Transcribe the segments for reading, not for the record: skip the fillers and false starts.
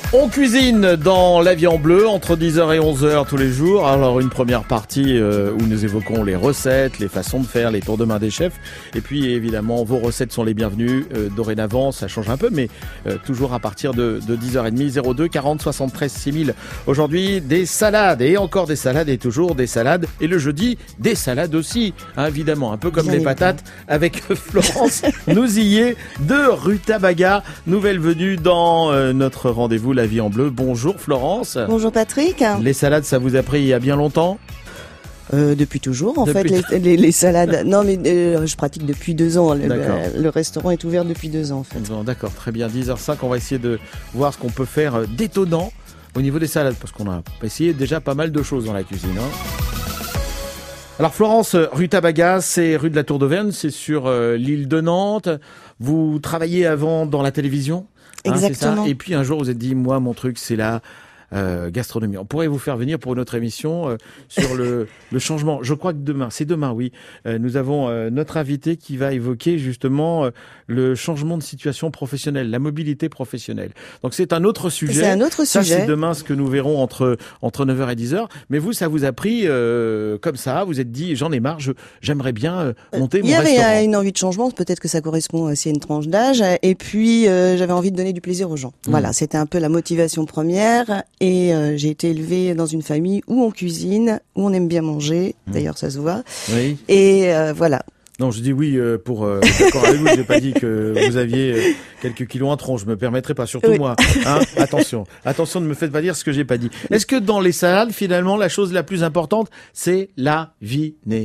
On cuisine dans La Vie en Bleu entre 10h et 11h tous les jours. Alors une première partie où nous évoquons les recettes, les façons de faire, les tours de main des chefs. Et puis évidemment vos recettes sont les bienvenues. Dorénavant ça change un peu mais toujours à partir de 10h30 02 40 73 6000. Aujourd'hui des salades et encore des salades et toujours des salades. Et le jeudi des salades aussi évidemment. Un peu comme les patates avec Florence Nouzillet de Rutabaga. Nouvelle venue dans notre rendez-vous La Vie en Bleu. Bonjour Florence. Bonjour Patrick. Les salades, ça vous a pris il y a bien longtemps ? Depuis toujours, les salades. Non, mais je pratique depuis 2 ans. Le restaurant est ouvert depuis 2 ans, en fait. Bon, d'accord, très bien. 10h05, on va essayer de voir ce qu'on peut faire d'étonnant au niveau des salades, parce qu'on a essayé déjà pas mal de choses dans la cuisine. Alors Florence, Rutabaga, c'est rue de la Tour d'Auvergne, c'est sur l'île de Nantes. Vous travaillez avant dans la télévision ? Exactement. C'est ça. Et puis un jour vous êtes dit, moi mon truc c'est la gastronomie. On pourrait vous faire venir pour une autre émission sur le changement. Je crois que c'est demain, oui. Nous avons notre invité qui va évoquer justement le changement de situation professionnelle, la mobilité professionnelle. Donc c'est un autre sujet. C'est un autre sujet. Ça c'est demain ce que nous verrons entre 9h et 10h. Mais vous, ça vous a pris comme ça. Vous êtes dit, j'en ai marre, j'aimerais bien monter mon restaurant. Il y avait une envie de changement. Peut-être que ça correspond aussi à une tranche d'âge. Et puis j'avais envie de donner du plaisir aux gens. Voilà, c'était un peu la motivation première. Et j'ai été élevée dans une famille où on cuisine, où on aime bien manger. D'ailleurs, ça se voit. Oui. Et voilà. Non, je dis oui pour d'accord avec vous. J'ai pas dit que vous aviez quelques kilos en tronc. Je me permettrai pas, surtout moi. Attention, ne me faites pas dire ce que j'ai pas dit. Est-ce que dans les salades, finalement, la chose la plus importante, c'est la vinaigrette ?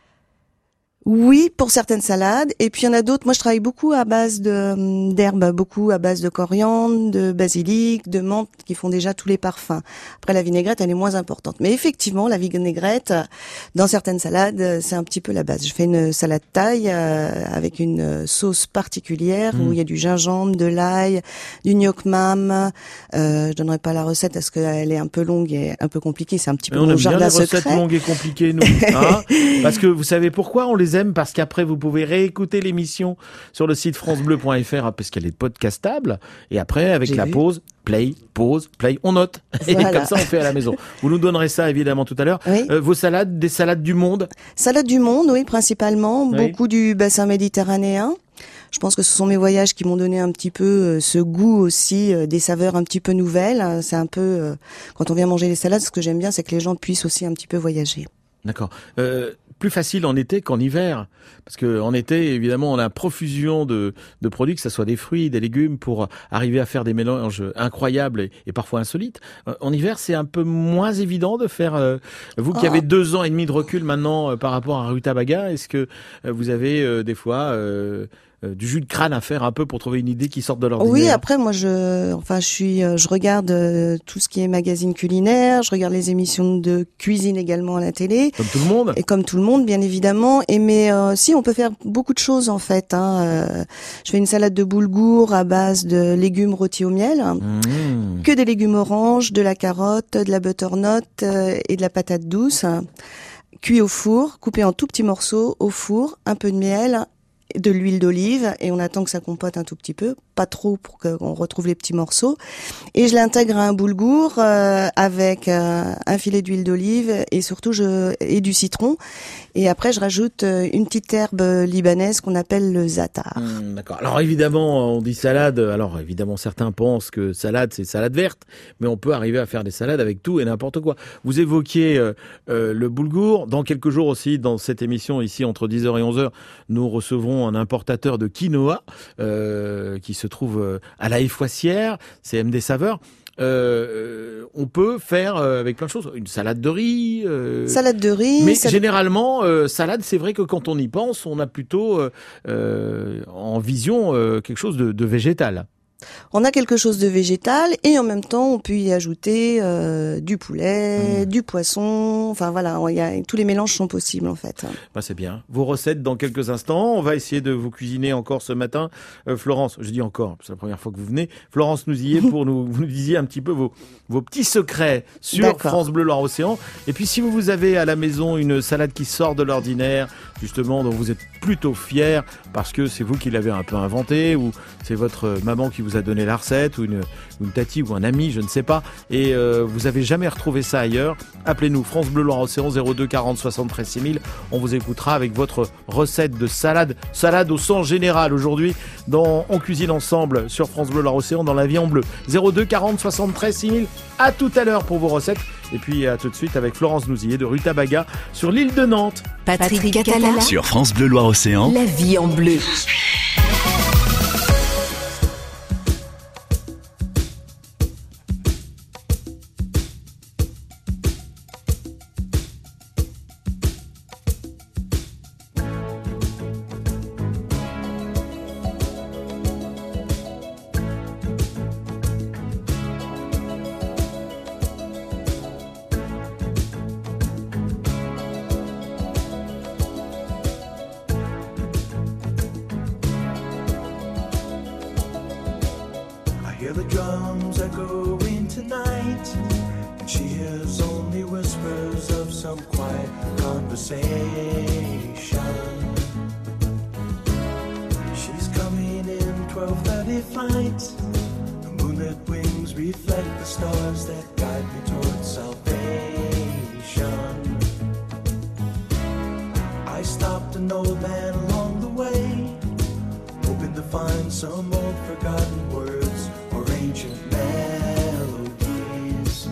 Oui, pour certaines salades. Et puis il y en a d'autres. Moi, je travaille beaucoup à base d'herbes, beaucoup à base de coriandre, de basilic, de menthe, qui font déjà tous les parfums. Après, la vinaigrette, elle est moins importante. Mais effectivement, la vinaigrette, dans certaines salades, c'est un petit peu la base. Je fais une salade thaï avec une sauce particulière où il y a du gingembre, de l'ail, du gnoc mam. Je donnerai pas la recette parce qu'elle est un peu longue et un peu compliquée. C'est un petit peu mon jardin secret. On aime bien les recettes longues et compliquées, nous. Parce que vous savez pourquoi on les aime, parce qu'après vous pouvez réécouter l'émission sur le site francebleu.fr parce qu'elle est podcastable, et après avec pause, play, on note. Voilà. Et comme ça on fait à la maison. Vous nous donnerez ça évidemment tout à l'heure. Oui. Vos salades, des salades du monde ? Salades du monde, oui, principalement. Oui. Beaucoup du bassin méditerranéen. Je pense que ce sont mes voyages qui m'ont donné un petit peu ce goût aussi, des saveurs un petit peu nouvelles. C'est un peu, quand on vient manger les salades, ce que j'aime bien, c'est que les gens puissent aussi un petit peu voyager. D'accord. Plus facile en été qu'en hiver, parce que en été, évidemment, on a profusion de produits, que ce soit des fruits, des légumes, pour arriver à faire des mélanges incroyables et parfois insolites. En hiver, c'est un peu moins évident de faire. Vous qui avez 2 ans et demi de recul maintenant par rapport à Rutabaga, est-ce que vous avez des fois du jus de crâne à faire un peu pour trouver une idée qui sorte de l'ordinaire? Oui, après moi je regarde tout ce qui est magazine culinaire, je regarde les émissions de cuisine également à la télé. Comme tout le monde. Et comme tout le monde, bien évidemment. Mais si on peut faire beaucoup de choses en fait. Je fais une salade de boulgour à base de légumes rôtis au miel, que des légumes oranges, de la carotte, de la butternut et de la patate douce, cuit au four, coupé en tout petits morceaux au four, un peu de miel, de l'huile d'olive, et on attend que ça compote un tout petit peu, pas trop pour qu'on retrouve les petits morceaux, et je l'intègre à un boulgour avec un filet d'huile d'olive et surtout et du citron, et après je rajoute une petite herbe libanaise qu'on appelle le za'atar. D'accord. Alors évidemment on dit salade, alors évidemment certains pensent que salade c'est salade verte, mais on peut arriver à faire des salades avec tout et n'importe quoi. Vous évoquiez le boulgour. Dans quelques jours aussi, dans cette émission ici entre 10h et 11h, nous recevrons un importateur de quinoa qui se trouve à la Effoissière, c'est MD Saveurs. On peut faire avec plein de choses, une salade de riz. Salade de riz. Mais généralement, salade, c'est vrai que quand on y pense, on a plutôt en vision quelque chose de végétal. On a quelque chose de végétal et en même temps on peut y ajouter du poulet, du poisson, enfin voilà, tous les mélanges sont possibles en fait. C'est bien. Vos recettes dans quelques instants, on va essayer de vous cuisiner encore ce matin. Florence, je dis encore, c'est la première fois que vous venez. Florence Nouzillet, vous nous disiez un petit peu vos petits secrets sur France Bleu Loire-Océan. Et puis si vous avez à la maison une salade qui sort de l'ordinaire, justement, dont vous êtes plutôt fiers parce que c'est vous qui l'avez un peu inventé ou c'est votre maman qui vous a donné la recette ou une tati ou un ami, je ne sais pas. Et vous avez jamais retrouvé ça ailleurs. Appelez-nous France Bleu Loire-Océan 02 40 73 6000. On vous écoutera avec votre recette de salade au sang général aujourd'hui dans On cuisine ensemble sur France Bleu Loire-Océan dans La Vie en Bleu. 02 40 73 6000. À tout à l'heure pour vos recettes. Et puis à tout de suite avec Florence Nouzillet de Rutabaga sur l'île de Nantes. Patrick Catala sur France Bleu Loire-Océan. La Vie en Bleu. Hear the drums echoing tonight, and she hears only whispers of some quiet conversation. She's coming in 12:30 flight. Her moonlit wings reflect the stars that guide me towards salvation. I stopped an old man along the way, hoping to find some old forgotten words or ancient melodies.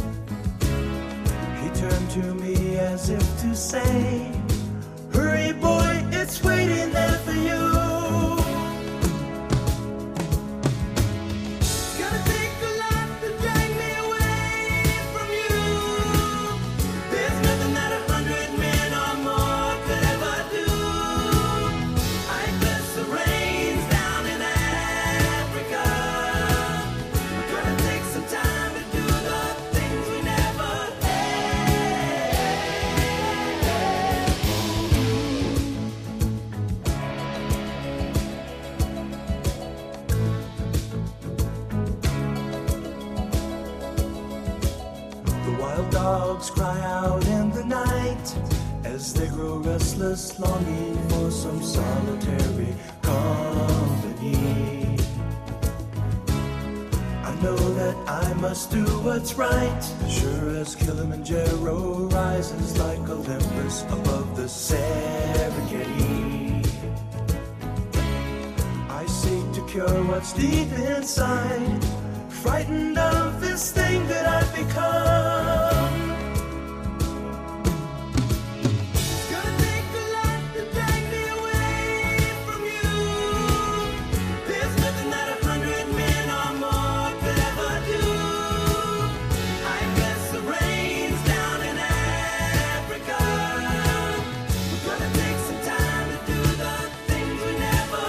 He turned to me as if to say, hurry boy, it's waiting there for you. Gonna take a lot to drag me away from you. There's nothing that 100 men or more could ever do. I bless the rains down in Africa. We're gonna take some time to do the things we never had. The wild dogs cry out in the night as they grow restless, longing for some solitary company. I know that I must do what's right, sure as Kilimanjaro rises like Olympus above the Serengeti. I seek to cure what's deep inside, frightened of this thing that I've become. Gonna take a lot to drag me away from you. There's nothing that 100 men or more could ever do. I bless the rains down in Africa. We're gonna take some time to do the things we never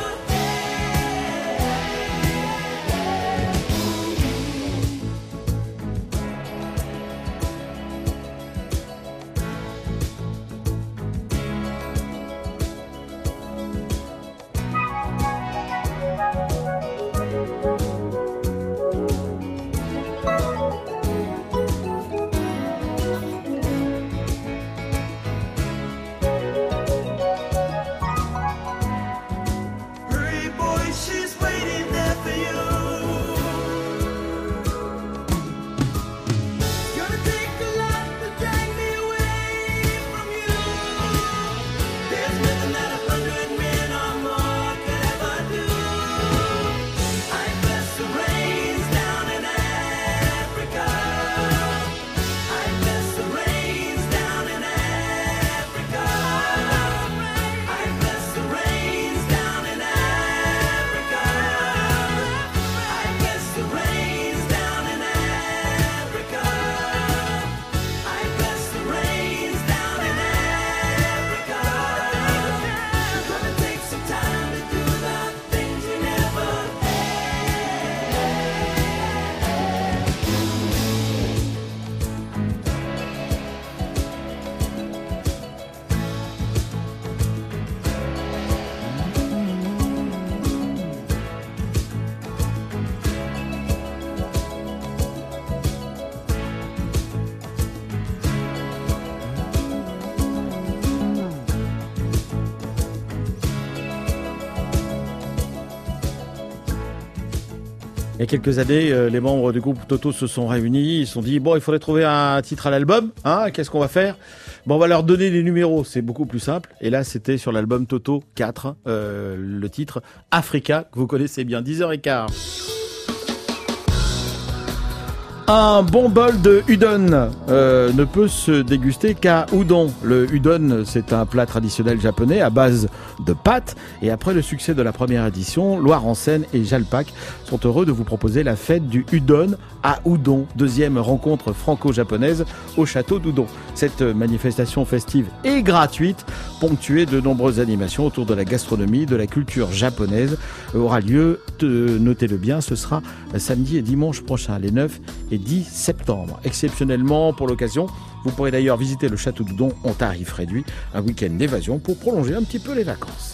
had. Il y a quelques années, les membres du groupe Toto se sont réunis, ils se sont dit bon, il faudrait trouver un titre à l'album, hein, qu'est-ce qu'on va faire? Bon, on va leur donner les numéros, c'est beaucoup plus simple. Et là, c'était sur l'album Toto 4, le titre Africa, que vous connaissez bien, 10h15. Un bon bol de udon ne peut se déguster qu'à udon. Le udon, c'est un plat traditionnel japonais à base de pâtes. Et après le succès de la première édition, Loire-en-Seine et Jalpac sont heureux de vous proposer la fête du udon à Udon, deuxième rencontre franco-japonaise au château d'Udon. Cette manifestation festive et gratuite, ponctuée de nombreuses animations autour de la gastronomie, de la culture japonaise, aura lieu, notez-le bien, ce sera samedi et dimanche prochain, les 9 et 10 septembre. Exceptionnellement, pour l'occasion, vous pourrez d'ailleurs visiter le château d'Udon en tarif réduit, un week-end d'évasion pour prolonger un petit peu les vacances.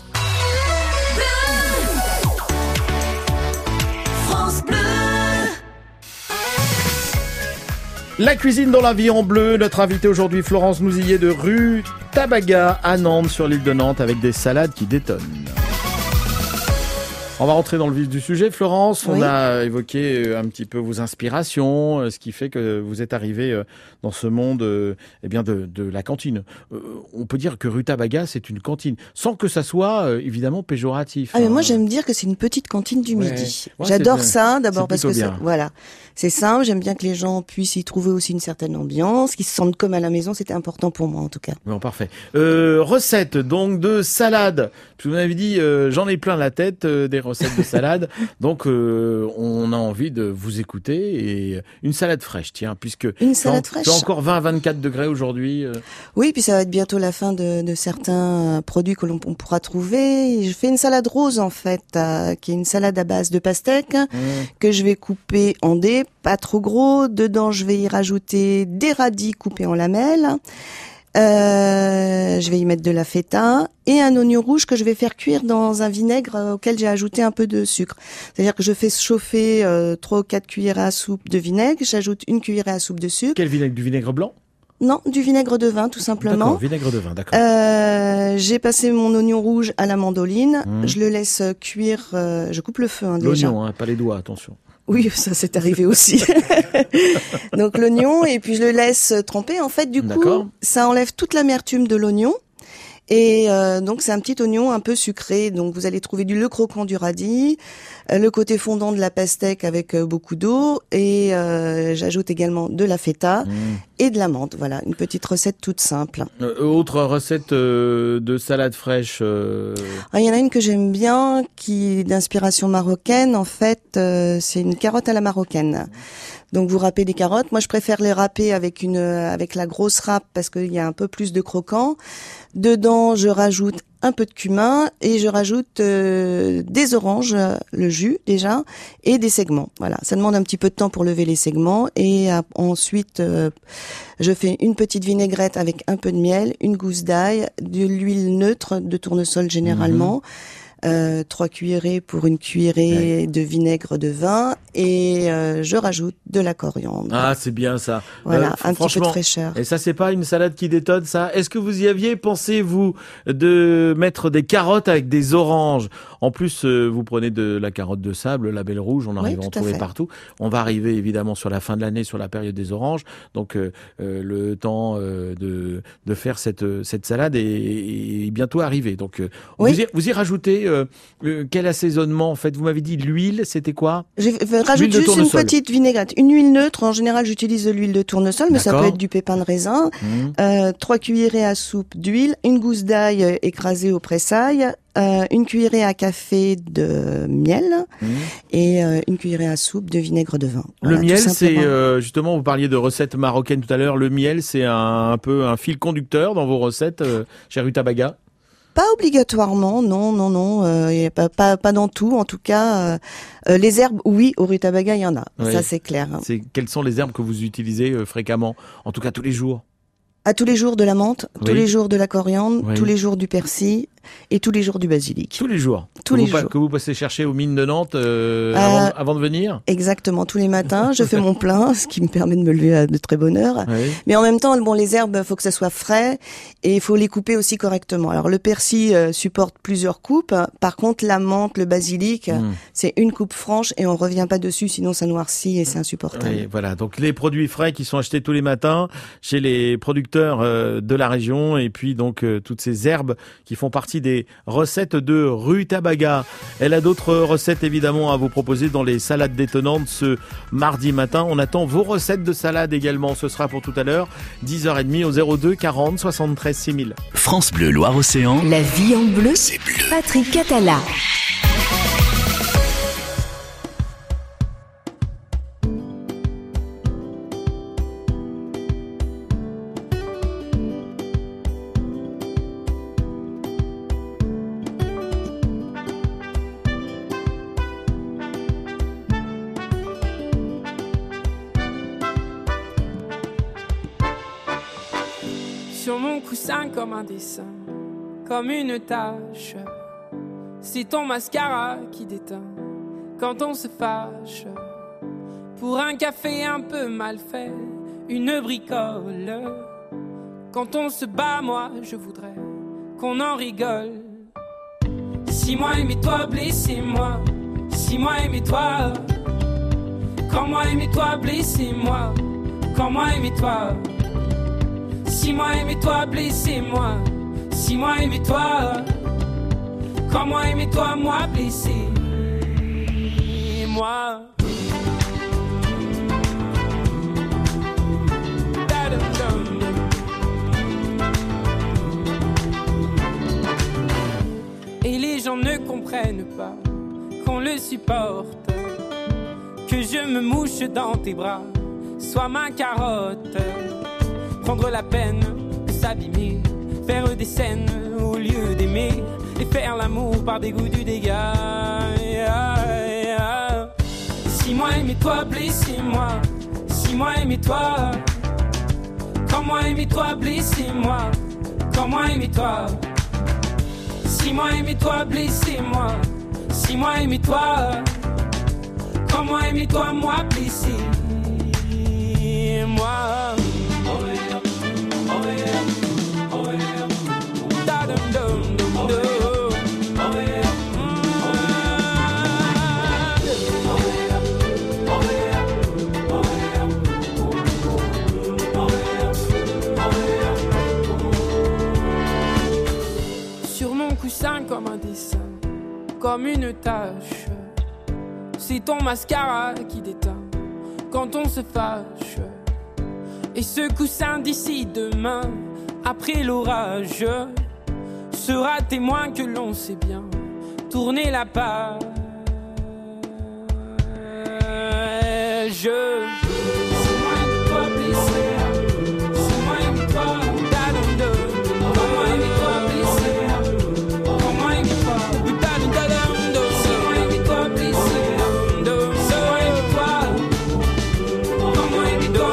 France Bleu. La cuisine dans la vie en bleu, notre invitée aujourd'hui Florence Nouzillet de rue Tabaga à Nantes, sur l'île de Nantes, avec des salades qui détonnent. On va rentrer dans le vif du sujet, Florence. Oui. On a évoqué un petit peu vos inspirations, ce qui fait que vous êtes arrivée dans ce monde eh bien de la cantine. On peut dire que rue Tabaga, c'est une cantine, sans que ça soit évidemment péjoratif. Ah mais moi j'aime dire que c'est une petite cantine du Ouais. midi. Ouais, J'adore c'est- ça d'abord c'est parce que plutôt bien. voilà, c'est simple, j'aime bien que les gens puissent y trouver aussi une certaine ambiance, qu'ils se sentent comme à la maison, c'était important pour moi en tout cas. Bon, parfait. Recette donc de salade. Puis vous m'avez dit, j'en ai plein la tête des recettes de salade. Donc on a envie de vous écouter et une salade fraîche, tiens, puisque Une salade fraîche. c'est encore 20-24 degrés aujourd'hui. Oui, puis ça va être bientôt la fin de certains produits que l'on on pourra trouver. Je fais une salade rose en fait, qui est une salade à base de pastèque que je vais couper en dés, pas trop gros. Dedans, je vais y rajouter des radis coupés en lamelles. Je vais y mettre de la feta et un oignon rouge que je vais faire cuire dans un vinaigre auquel j'ai ajouté un peu de sucre. C'est-à-dire que je fais chauffer 3 ou 4 cuillerées à soupe de vinaigre, j'ajoute une cuillerée à soupe de sucre. Quel vinaigre? Du vinaigre blanc? Non, du vinaigre de vin tout simplement. D'accord, vinaigre de vin, d'accord. J'ai passé mon oignon rouge à la mandoline. Mmh. Je le laisse cuire. Je coupe le feu déjà. L'oignon, hein, pas les doigts, attention. Oui, ça c'est arrivé aussi. Donc l'oignon et puis je le laisse tremper. En fait, du coup, D'accord. ça enlève toute l'amertume de l'oignon. Et donc c'est un petit oignon un peu sucré. Donc vous allez trouver le croquant du radis, le côté fondant de la pastèque avec beaucoup d'eau. Et j'ajoute également de la feta et de la menthe. Voilà, une petite recette toute simple. Autre recette de salade fraîche. Ah, il y en a une que j'aime bien, qui est d'inspiration marocaine. En fait, c'est une carotte à la marocaine. Donc vous râpez des carottes. Moi, je préfère les râper avec la grosse râpe parce qu'il y a un peu plus de croquant. Dedans, je rajoute un peu de cumin et je rajoute des oranges, le jus déjà, et des segments. Voilà, ça demande un petit peu de temps pour lever les segments et ensuite je fais une petite vinaigrette avec un peu de miel, une gousse d'ail, de l'huile neutre de tournesol généralement. 3 cuillerées pour une cuillerée de vinaigre de vin et je rajoute de la coriandre. Ah, c'est bien ça. Voilà, un petit peu de franchement, fraîcheur. Et ça, c'est pas une salade qui détonne, ça? Est-ce que vous y aviez pensé, vous, de mettre des carottes avec des oranges? En plus, vous prenez de la carotte de sable, la belle rouge, on arrive à en tout à trouver fait. partout. On va arriver évidemment sur la fin de l'année, sur la période des oranges. Donc, le temps de faire cette salade est bientôt arrivé. Donc, Oui. vous y rajoutez quel assaisonnement, en fait? Vous m'avez dit l'huile, c'était quoi? Je rajoute de juste une tournesol. petite vinaigrette, une huile neutre. En général, j'utilise de l'huile de tournesol, mais ça D'accord. peut être du pépin de raisin. 3 cuillerées à soupe d'huile, une gousse d'ail écrasée au pressail, une cuillerée à café de miel et une cuillerée à soupe de vinaigre de vin. Le Voilà, tout miel, c'est simplement. justement, vous parliez de recettes marocaines tout à l'heure. Le miel, c'est un peu un fil conducteur dans vos recettes chez Rutabaga. Pas obligatoirement, non. Y a pas dans tout. En tout cas, les herbes, oui, au rutabaga, il y en a. Oui. Ça, c'est clair. Quelles sont les herbes que vous utilisez fréquemment, en tout cas tous les jours? À tous les jours de la menthe, tous Oui. les jours de la coriandre, Oui. tous les jours du persil et tous les jours du basilic. Tous les jours. tous les jours. Que vous passez chercher aux mines de Nantes avant de venir. Exactement, tous les matins, je fais mon plein, ce qui me permet de me lever à de très bonne heure. Oui. Mais en même temps, bon, les herbes, faut que ça soit frais et il faut les couper aussi correctement. Alors le persil supporte plusieurs coupes. Par contre, la menthe, le basilic, c'est une coupe franche et on revient pas dessus, sinon ça noircit et c'est insupportable. Oui, voilà. Donc les produits frais qui sont achetés tous les matins chez les producteurs de la région et puis donc toutes ces herbes qui font partie des recettes de Rue Tabaga. Elle a d'autres recettes évidemment à vous proposer dans les salades détonnantes ce mardi matin. On attend vos recettes de salade également. Ce sera pour tout à l'heure, 10h30 au 02 40 73 6000. France Bleu Loire-Océan. La vie en bleu, C'est bleu. Patrick Catala. Sur mon coussin comme un dessin, comme une tache. C'est ton mascara qui déteint quand on se fâche. Pour un café un peu mal fait, une bricole. Quand on se bat, moi je voudrais qu'on en rigole. Si moi aimais-toi, blessez-moi. Si moi aimais-toi. Quand moi aimais-toi, blessez-moi. Quand moi aimais-toi. Si moi aimais-toi, blessez-moi. Si moi aimais-toi. Quand moi aimais-toi, moi blessé. Moi. Et les gens ne comprennent pas qu'on le supporte. Que je me mouche dans tes bras, sois ma carotte. Prendre la peine de s'abîmer, faire des scènes au lieu d'aimer, et faire l'amour par dégoût du dégât. Si moi aimais-toi, blessez-moi. Si moi aimais-toi. Quand moi aimais-toi, blessez-moi. Quand moi aimais-toi. Si moi aimais-toi, blessez-moi. Si moi aimais-toi. Quand moi aimais-toi, moi blessé. Moi. Sur mon coussin comme un dessin, comme une tache. C'est ton mascara qui déteint quand on se fâche. Et ce coussin d'ici demain, après l'orage, sera témoin que l'on sait bien tourner la page. C'est moi et toi blessé. C'est moi et toi. Comment aimais-toi blessé? Comment aimais-toi? C'est moi et toi blessé. C'est moi et toi. Comment aimais-toi?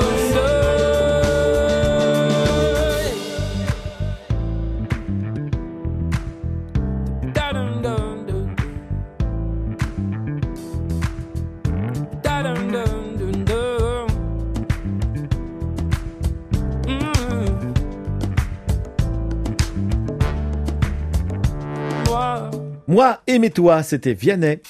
Moi, aimez-toi, c'était Vianney.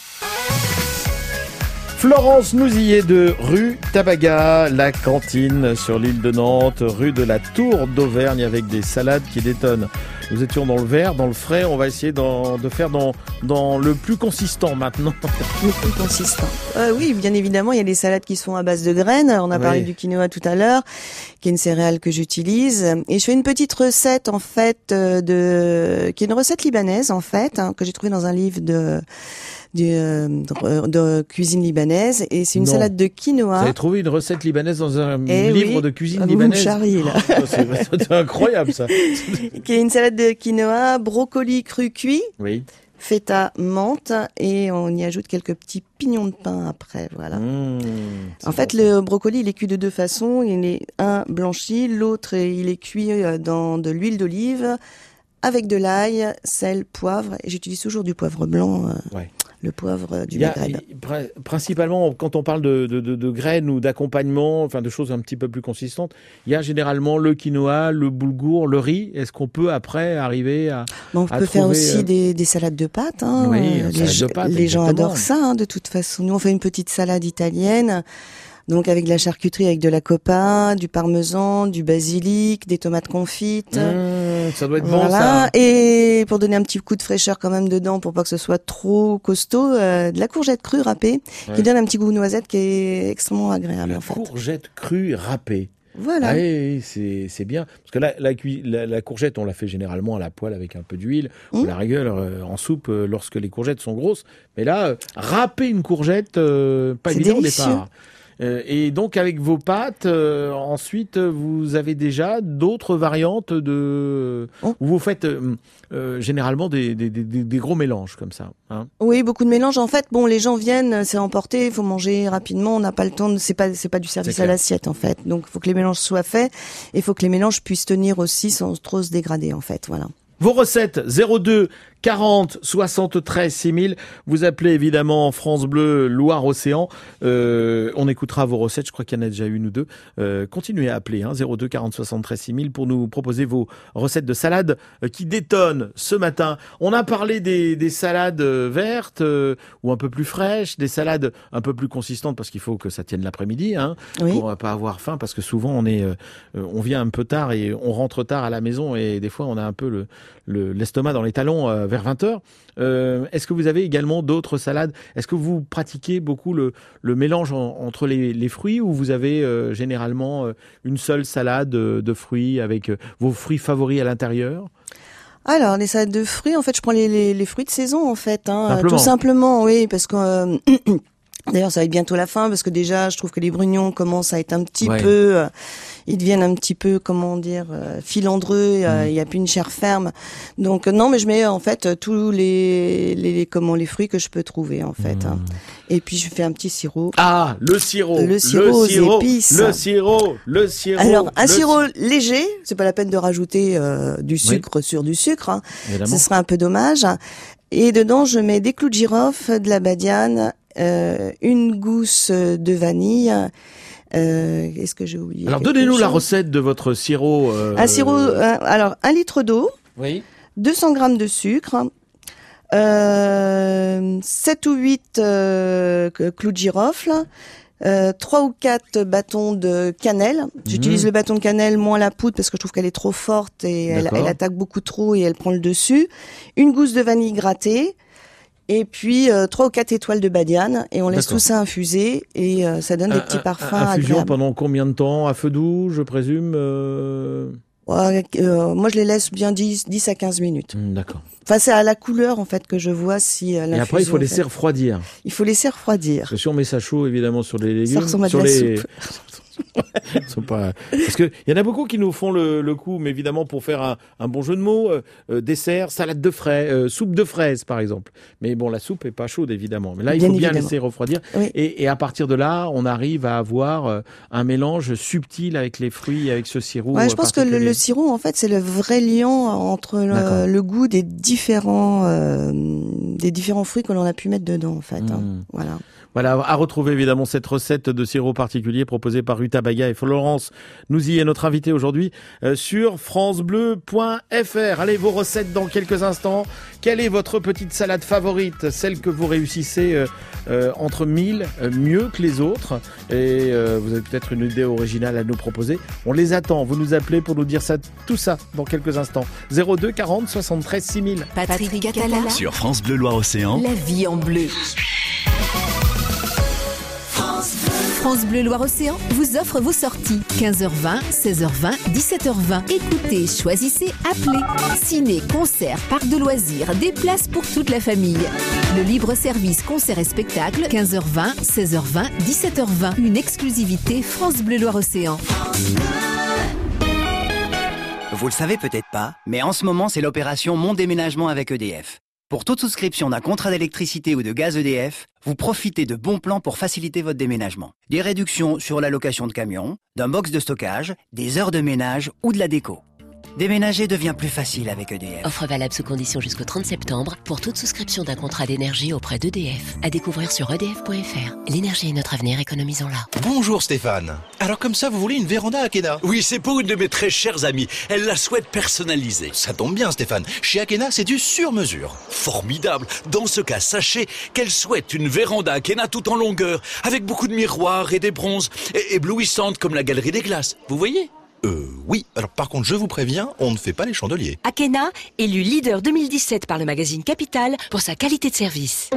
Florence Nouzillet de rue Tabaga, la cantine sur l'île de Nantes, rue de la Tour d'Auvergne avec des salades qui détonnent. Nous étions dans le vert, dans le frais, on va essayer de faire dans le plus consistant maintenant. Le plus consistant. Oui, bien évidemment, il y a des salades qui sont à base de graines. On a parlé du quinoa tout à l'heure, qui est une céréale que j'utilise. Et je fais une petite recette, en fait, qui est une recette libanaise, en fait, que j'ai trouvée dans un livre de cuisine libanaise, et c'est une salade de quinoa. Vous avez trouvé une recette libanaise dans un livre de cuisine libanaise? Vous me charriez, là. C'est incroyable, ça. Qui est une salade de quinoa, brocoli cru cuit. Oui. Feta, menthe, et on y ajoute quelques petits pignons de pain après, voilà. En fait, le brocoli, il est cuit de deux façons. Il est un blanchi, l'autre, il est cuit dans de l'huile d'olive, avec de l'ail, sel, poivre. Et j'utilise toujours du poivre blanc, Ouais. le poivre du Il y a, Maghreb. principalement, quand on parle de graines ou d'accompagnement, enfin de choses un petit peu plus consistantes, il y a généralement le quinoa, le boulgour, le riz. Est-ce qu'on peut après arriver à Bon, on à peut faire trouver, aussi des salades de pâtes. Hein. Oui, Les salade de pâtes, les gens exactement. adorent ça, hein, de toute façon. Nous, on fait une petite salade italienne. Donc avec de la charcuterie, avec de la coppa, du parmesan, du basilic, des tomates confites. Ça doit être bon, Voilà. ça. Et pour donner un petit coup de fraîcheur quand même dedans, pour pas que ce soit trop costaud, de la courgette crue râpée, Ouais. qui donne un petit goût noisette qui est extrêmement agréable La en fait. courgette crue râpée. Voilà. Ah oui, c'est bien. Parce que la courgette, on la fait généralement à la poêle avec un peu d'huile, ou la rigueur en soupe lorsque les courgettes sont grosses. Mais là, râper une courgette, pas C'est évident délicieux. au départ. Et donc avec vos pâtes, ensuite vous avez déjà d'autres variantes de Oh. où vous faites généralement des gros mélanges comme ça. Hein. Oui, beaucoup de mélanges. En fait, bon, les gens viennent, c'est emporté, il faut manger rapidement, on n'a pas le temps, c'est pas du service C'est à clair. l'assiette en fait. Donc, il faut que les mélanges soient faits et il faut que les mélanges puissent tenir aussi sans trop se dégrader en fait. Voilà. Vos recettes 02 40 73 6000. Vous appelez évidemment France Bleu Loire-Océan. On écoutera vos recettes. Je crois qu'il y en a déjà une ou deux. Continuez à appeler 02 40 73 6000 pour nous proposer vos recettes de salade qui détonnent ce matin. On a parlé des salades vertes ou un peu plus fraîches, des salades un peu plus consistantes parce qu'il faut que ça tienne l'après-midi Oui. pour pas avoir faim parce que souvent on vient un peu tard et on rentre tard à la maison et des fois on a un peu l'estomac dans les talons vers 20h. Est-ce que vous avez également d'autres salades? Est-ce que vous pratiquez beaucoup le mélange entre les fruits ou vous avez généralement une seule salade de fruits avec vos fruits favoris à l'intérieur? Alors, les salades de fruits, en fait, je prends les fruits de saison, en fait. Simplement. Tout simplement, oui, parce que... D'ailleurs, ça va être bientôt la fin, parce que déjà, je trouve que les brugnons commencent à être un petit Ouais. peu... ils deviennent un petit peu, comment dire, filandreux, il y a plus une chair ferme. Donc, non, mais je mets, en fait, tous les fruits que je peux trouver, en fait. Et puis, je fais un petit sirop. Ah, le sirop. Le sirop aux épices. Le sirop. Alors, un le sirop léger, c'est pas la peine de rajouter du sucre sur du sucre, hein. Évidemment. Ce serait un peu dommage. Et dedans, je mets des clous de girofle, de la badiane, une gousse de vanille. Qu'est-ce que j'ai oublié? Alors, Quelque donnez-nous la chose recette de votre sirop. Un sirop, alors 1 litre d'eau, Oui. 200 grammes de sucre, 7 ou 8 clous de girofle, 3 ou 4 bâtons de cannelle. J'utilise le bâton de cannelle moins la poudre parce que je trouve qu'elle est trop forte et D'accord. elle attaque beaucoup trop et elle prend le dessus. Une gousse de vanille grattée. Et puis 3 ou 4 étoiles de badiane et on laisse D'accord. tout ça infuser et ça donne des petits parfums Infusion agréables. pendant combien de temps? À feu doux, je présume Ouais, moi je les laisse bien 10 à 15 minutes. D'accord. Enfin c'est à la couleur en fait que je vois si l'infusion... Et après, il faut en laisser fait- refroidir. Il faut laisser refroidir. Parce que si on met ça chaud, évidemment, sur les légumes... Ça ressemble à de sur la les... soupe. Sont pas... Parce que il y en a beaucoup qui nous font le coup, mais évidemment pour faire un bon jeu de mots, dessert, salade de fraises, soupe de fraises par exemple. Mais bon, la soupe est pas chaude évidemment. Mais là, il Bien faut bien évidemment. laisser refroidir. Oui. Et à partir de là, on arrive à avoir un mélange subtil avec les fruits, avec ce sirop. Ouais, je pense que particulier. le sirop en fait c'est le vrai lien entre D'accord. le goût des différents fruits que l'on a pu mettre dedans en fait. Voilà. Voilà, à retrouver évidemment cette recette de sirop particulier proposée par Ruta Baga et Florence Nouzy est notre invitée aujourd'hui sur francebleu.fr. Allez, vos recettes dans quelques instants. Quelle est votre petite salade favorite, celle que vous réussissez entre mille, mieux que les autres? Et vous avez peut-être une idée originale à nous proposer. On les attend. Vous nous appelez pour nous dire ça, tout ça dans quelques instants. 02 40 73 6000. Patrick Catala, Sur France Bleu Loire-Océan. la vie en bleu. France Bleu Loire-Océan vous offre vos sorties. 15h20, 16h20, 17h20. Écoutez, choisissez, appelez. Ciné, concert, parc de loisirs, des places pour toute la famille. Le libre-service concert et spectacle, 15h20, 16h20, 17h20. Une exclusivité France Bleu Loire-Océan. Vous le savez peut-être pas, mais en ce moment, c'est l'opération Mon déménagement avec EDF. Pour toute souscription d'un contrat d'électricité ou de gaz EDF, vous profitez de bons plans pour faciliter votre déménagement. Des réductions sur la location de camions, d'un box de stockage, des heures de ménage ou de la déco. Déménager devient plus facile avec EDF. Offre valable sous conditions jusqu'au 30 septembre pour toute souscription d'un contrat d'énergie auprès d'EDF. À découvrir sur edf.fr. L'énergie est notre avenir, économisons-la. Bonjour Stéphane. Alors comme ça, vous voulez une véranda Akena? Oui, c'est pour une de mes très chères amies. Elle la souhaite personnalisée. Ça tombe bien Stéphane. Chez Akena, c'est du sur-mesure. Formidable. Dans ce cas, sachez qu'elle souhaite une véranda Akena tout en longueur, avec beaucoup de miroirs et des bronzes, et éblouissantes comme la galerie des glaces. Vous voyez? Oui. Alors par contre, je vous préviens, on ne fait pas les chandeliers. Akena, élu leader 2017 par le magazine Capital pour sa qualité de service.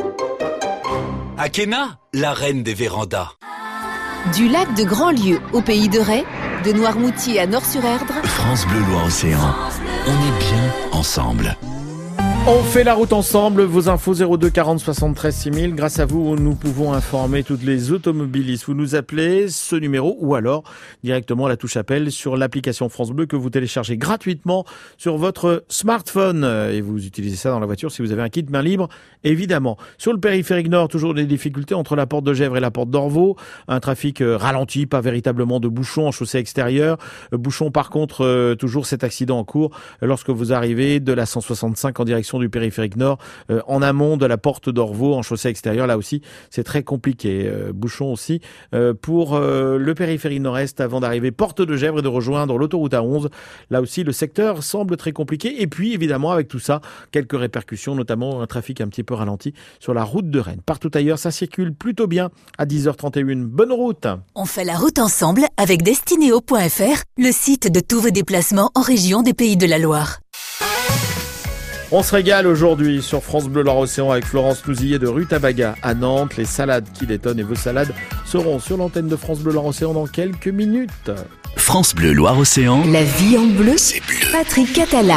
Akena, la reine des vérandas. Du lac de Grandlieu au pays de Ré, de Noirmoutier à Nord-sur-Erdre, France Bleu Loire-Océan. On est bien ensemble. On fait la route ensemble, vos infos 02 40 73 6000. Grâce à vous, nous pouvons informer toutes les automobilistes. Vous nous appelez ce numéro ou alors directement à la touche appel sur l'application France Bleu que vous téléchargez gratuitement sur votre smartphone. Et vous utilisez ça dans la voiture si vous avez un kit main libre, évidemment. Sur le périphérique nord, toujours des difficultés entre la porte de Gesvres et la porte d'Orvaux. Un trafic ralenti, pas véritablement de bouchons en chaussée extérieure. Bouchon par contre, toujours cet accident en cours lorsque vous arrivez de la 165 en direction du périphérique nord, en amont de la porte d'Orvaux en chaussée extérieure. Là aussi, c'est très compliqué. Bouchon aussi pour le périphérique nord-est avant d'arriver porte de Gesvres et de rejoindre l'autoroute A11. Là aussi, le secteur semble très compliqué. Et puis, évidemment, avec tout ça, quelques répercussions, notamment un trafic un petit peu ralenti sur la route de Rennes. Partout ailleurs, ça circule plutôt bien à 10h31. Bonne route! On fait la route ensemble avec Destinéo.fr, le site de tous vos déplacements en région des Pays de la Loire. On se régale aujourd'hui sur France Bleu Loire-Océan avec Florence Nouzillet de Rue Tabaga à Nantes. Les salades qui détonnent et vos salades seront sur l'antenne de France Bleu Loire-Océan dans quelques minutes. France Bleu Loire-Océan. La vie en bleu, C'est bleu. Patrick Catala.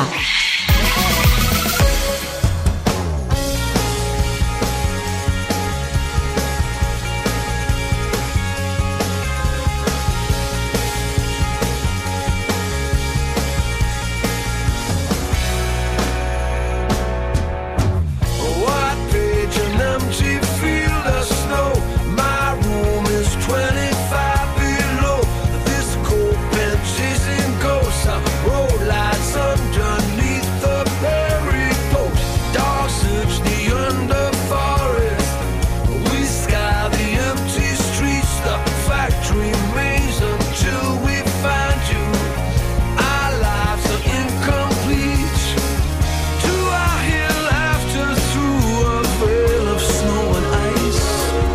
White page and empty field of snow. My room is 25 below. This cold bench is in ghosts. Road lights underneath the berry post. Dogs search the underforest. We sky the empty streets, the factory maze until we find you. Our lives are incomplete. Do I hear laughter through a veil of snow and ice?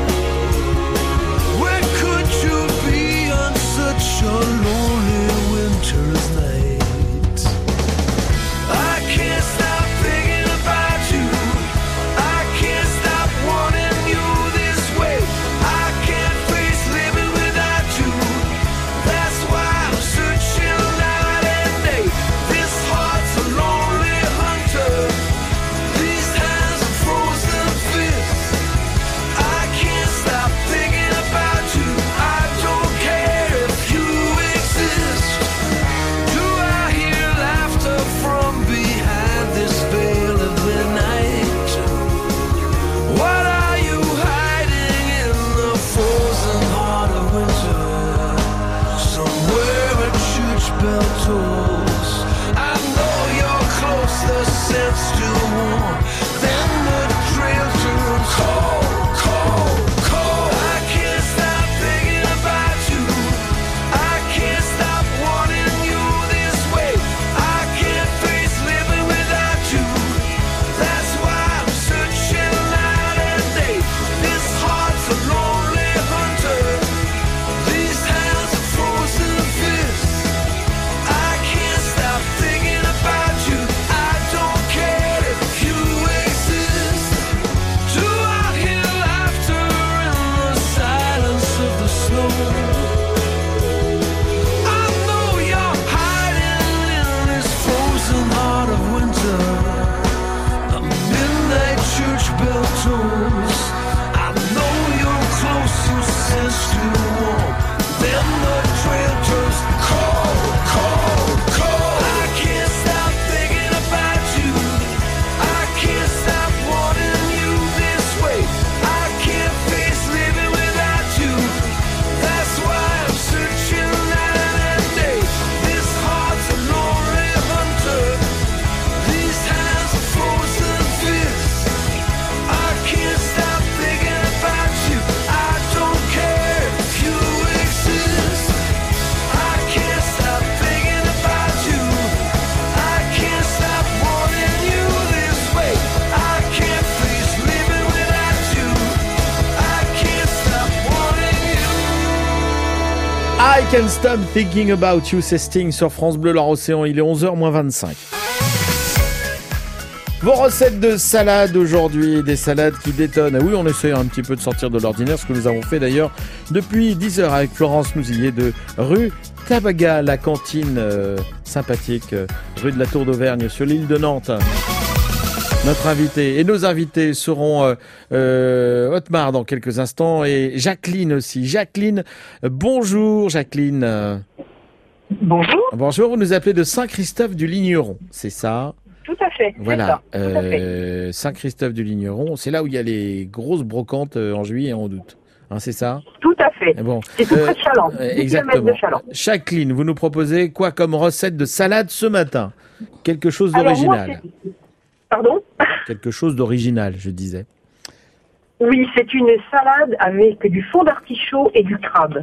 Where could you be on such a lonely winter's night? I can't stop thinking about you. I can't stop wanting you this way. I can't face living without you. That's why I'm searching night and day. This heart's a lonely hunter. These hands are frozen fists. I can't stop thinking about you. I don't care if you exist. Do I hear laughter from behind this veil of the night? What are you hiding in the frozen heart of winter? Somewhere a church bell tolls. I know you're close, the scent's still warm. Then the trail turns cold, cold, cold. I can't stop thinking about you. I can't stop wanting you this way. I can't face living without you. That's why I'm searching night and day. This heart's a lonely hunter. These hands are frozen fists. I can't stop thinking about you. I don't care if you exist. Do I hear laughter in the silence of the snow? I know you're hiding in this frozen heart of winter. The midnight church bell tolls. I know you're close, your sense still warm. Then the trail turns cold, cold, cold. I can't stop thinking about you. I can't stop wanting you this way. I can't face living without you. That's why I Can't Stop Thinking About You, c'est Sting sur France Bleu Loire-Océan. Il est 11h moins 25. Vos recettes de salade aujourd'hui, des salades qui détonnent. Oui, on essaie un petit peu de sortir de l'ordinaire, ce que nous avons fait d'ailleurs depuis 10h avec Florence Nouzillet de rue Tabaga, la cantine sympathique, rue de la Tour d'Auvergne sur l'île de Nantes. Notre invité et nos invités seront Otmar dans quelques instants et Jacqueline aussi. Jacqueline, bonjour Jacqueline. Bonjour. Bonjour, vous nous appelez de Saint-Christophe du Ligneron, c'est ça? Tout à fait. Voilà, C'est ça, tout à fait. Saint-Christophe du Ligneron, c'est là où il y a les grosses brocantes en juillet et en août. Hein, c'est ça? Tout à fait. Bon. C'est tout près de Chaland. Exactement. De Chaland. Jacqueline, vous nous proposez quoi comme recette de salade ce matin? Quelque chose d'original. Pardon? Quelque chose d'original, je disais. Oui, c'est une salade avec du fond d'artichaut et du crabe.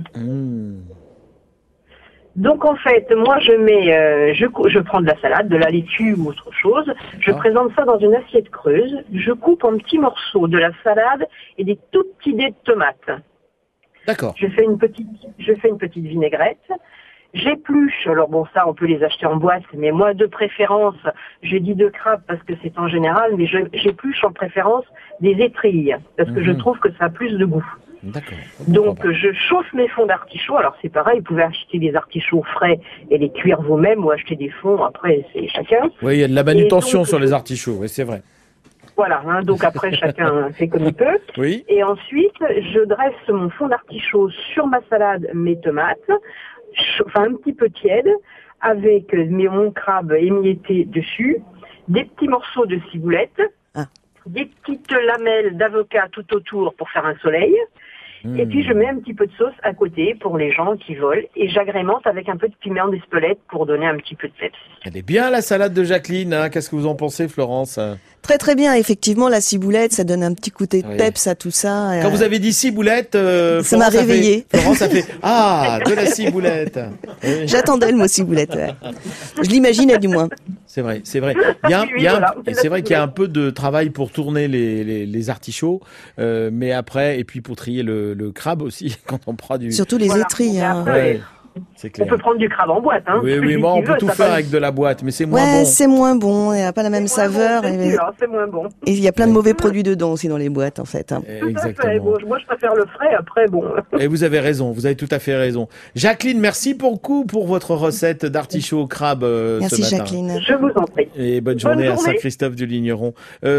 Donc en fait, moi je mets, je prends de la salade, de la laitue ou autre chose. Je présente ça dans une assiette creuse. Je coupe en petits morceaux de la salade et des tout petits dés de tomates. D'accord. Je fais une petite vinaigrette. J'épluche, alors bon ça on peut les acheter en boîte, mais moi de préférence, je dis de crabe parce que c'est en général, mais j'épluche en préférence des étrilles, parce que je trouve que ça a plus de goût. D'accord. Donc je chauffe mes fonds d'artichaut, alors c'est pareil, vous pouvez acheter des artichauts frais et les cuire vous-même ou acheter des fonds, après c'est chacun. Oui, il y a de la manutention sur les artichauts, oui c'est vrai. Voilà, hein, donc après chacun fait comme il peut. Oui. Et ensuite, je dresse mon fond d'artichaut sur ma salade, mes tomates, enfin un petit peu tiède, avec mon crabe émietté dessus, des petits morceaux de ciboulette, des petites lamelles d'avocat tout autour pour faire un soleil, et puis je mets un petit peu de sauce à côté pour les gens qui volent, et j'agrémente avec un peu de piment d'Espelette pour donner un petit peu de peps. Elle est bien la salade de Jacqueline, hein. Qu'est-ce que vous en pensez Florence? Très très bien, effectivement, la ciboulette, ça donne un petit côté de peps à tout ça. Quand vous avez dit ciboulette, ça m'a réveillée. Florence a fait ah, de la ciboulette. Oui. J'attendais le mot ciboulette. Ouais. Je l'imaginais du moins. C'est vrai, c'est vrai. C'est vrai qu'il y a un peu de travail pour tourner les artichauts, mais après, et puis pour trier le crabe aussi, quand on prend du... Surtout les étrilles. Hein. Ouais. C'est clair. On peut prendre du crabe en boîte, hein. Oui, moi on peut tout faire avec de la boîte, mais c'est moins bon. Ouais, c'est moins bon, il n'y a pas la même saveur. C'est moins bon. Et il y a plein de mauvais produits dedans aussi dans les boîtes, en fait. Hein. Exactement. Bon, moi je préfère le frais, après bon. Et vous avez raison, vous avez tout à fait raison. Jacqueline, merci beaucoup pour votre recette d'artichaut au crabe merci ce matin. Jacqueline. Je vous en prie. Et bonne journée à Saint-Christophe du Ligneron.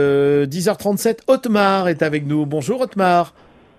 10h37, Otmar est avec nous. Bonjour Otmar.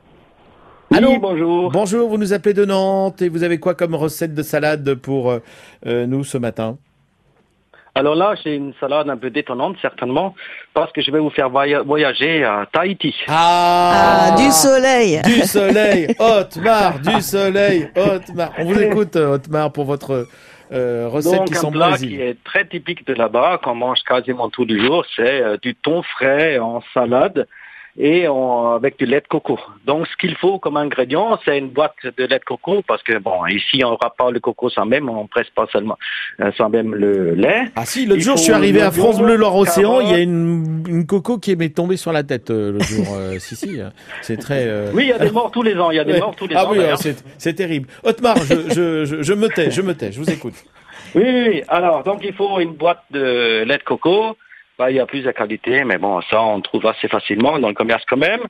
Allô, oui, bonjour. Bonjour, vous nous appelez de Nantes et vous avez quoi comme recette de salade pour nous ce matin? Alors là, j'ai une salade un peu détonnante, certainement, parce que je vais vous faire voyager à Tahiti. Ah, du soleil. Du soleil, Otmar, du soleil, Otmar. On vous écoute, Otmar, pour votre recette donc, qui semble un plat qui est très typique de là-bas, qu'on mange quasiment tous les jours, c'est du thon frais en salade et avec du lait de coco. Donc, ce qu'il faut comme ingrédient, c'est une boîte de lait de coco, parce que, bon, ici, on n'aura pas le coco sans même, on presse pas seulement sans même le lait. Ah si, l'autre jour, je suis arrivé à France Bleu Loire-Océan, il y a une coco qui m'est tombée sur la tête l'autre jour. Si, c'est très... Oui, il y a des morts tous les ans, Ah oui, c'est terrible. Otmar, je me tais, je vous écoute. Oui, alors, donc il faut une boîte de lait de coco. Il y a plusieurs qualités, mais bon, ça, on trouve assez facilement dans le commerce quand même.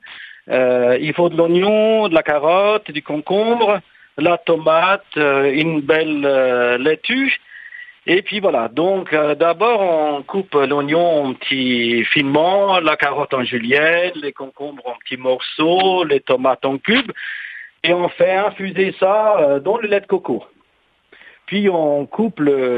Il faut de l'oignon, de la carotte, du concombre, la tomate, une belle laitue. Et puis voilà, donc d'abord, on coupe l'oignon en petits finement, la carotte en julienne, les concombres en petits morceaux, les tomates en cubes. Et on fait infuser ça dans le lait de coco. Puis on coupe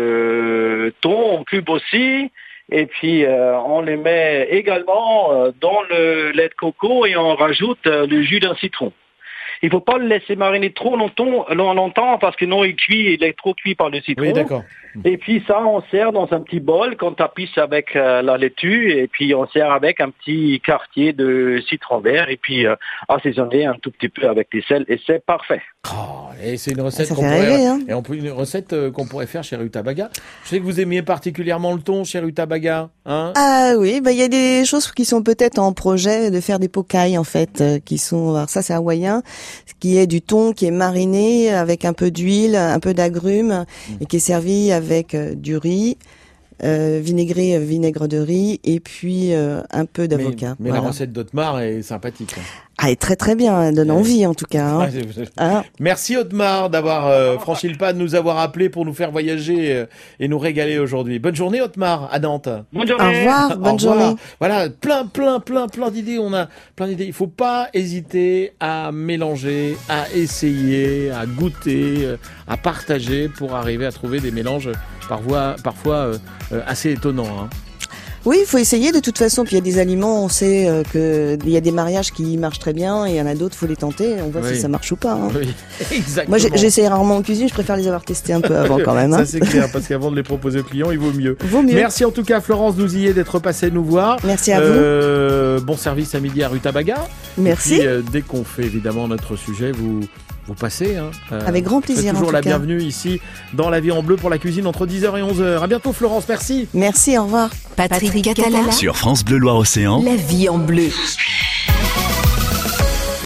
le thon en cubes aussi. Et puis, on les met également dans le lait de coco et on rajoute le jus d'un citron. Il faut pas le laisser mariner trop longtemps parce que non, il est trop cuit par le citron. Oui, d'accord. Et puis ça, on sert dans un petit bol qu'on tapisse avec la laitue et puis on sert avec un petit quartier de citron vert et puis assaisonner un tout petit peu avec des sels et c'est parfait. Oh, Et c'est une recette Ça qu'on fait pourrait, rêver, hein. et une recette qu'on pourrait faire chez Rutabaga. Je sais que vous aimiez particulièrement le thon chez Rutabaga, hein? Ah oui, il y a des choses qui sont peut-être en projet de faire des pocailles en fait, qui sont, alors ça c'est hawaïen, qui est du thon qui est mariné avec un peu d'huile, un peu d'agrumes et qui est servi avec du riz. Vinaigre de riz et puis un peu d'avocat. Mais voilà. la recette d'Otmar est sympathique. Ah, est très très bien, elle donne envie en tout cas. Hein. Hein. Merci Otmar d'avoir franchi le pas, de nous avoir appelés pour nous faire voyager et nous régaler aujourd'hui. Bonne journée Otmar à Nantes. Bonne journée. Au revoir, bonne journée. Voilà, plein d'idées. On a plein d'idées. Il faut pas hésiter à mélanger, à essayer, à goûter, à partager pour arriver à trouver des mélanges parfois assez étonnants. Hein. Oui, il faut essayer de toute façon. Puis il y a des aliments, on sait qu'il y a des mariages qui marchent très bien et il y en a d'autres, faut les tenter. On voit si ça marche ou pas. Hein. Oui, exactement. Moi, j'essaie rarement en cuisine. Je préfère les avoir testés un peu avant quand même. Hein. Ça c'est clair, parce qu'avant de les proposer aux clients, il vaut mieux. Vaut mieux. Merci en tout cas Florence Nouzillet d'être passée nous voir. Merci à vous. Bon service à midi à Rutabaga. Merci. Et puis, dès qu'on fait évidemment notre sujet, vous passez. Hein. Avec grand plaisir. Toujours en tout la cas. bienvenue ici dans La Vie en Bleu pour la cuisine entre 10h et 11h. À bientôt Florence, merci. Merci, au revoir. Patrick Catala Sur France Bleu Loire-Océan. La vie en bleu.